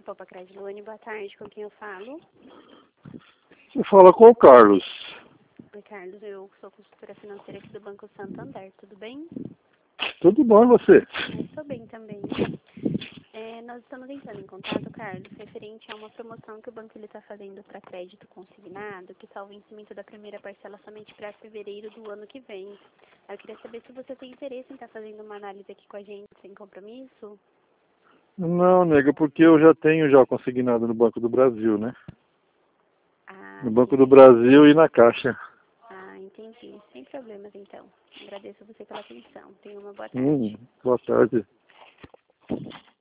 Poupa Crédito Luane, boa tarde, com quem eu falo? Você fala com o Carlos. Oi, Carlos, eu sou consultora financeira aqui do Banco Santander, tudo bem? Tudo bom e você? Estou bem também. Nós estamos entrando em contato, Carlos, referente a uma promoção que o banco está fazendo para crédito consignado, que está o vencimento da primeira parcela somente para fevereiro do ano que vem. Eu queria saber se você tem interesse em estar fazendo uma análise aqui com a gente, sem compromisso. Não, nega, porque eu já tenho consignado no Banco do Brasil, né? Ah, No Banco do sim. Brasil e na Caixa. Ah, entendi. Sem problemas, então. Agradeço você pela atenção. Tenha uma boa tarde. Boa tarde.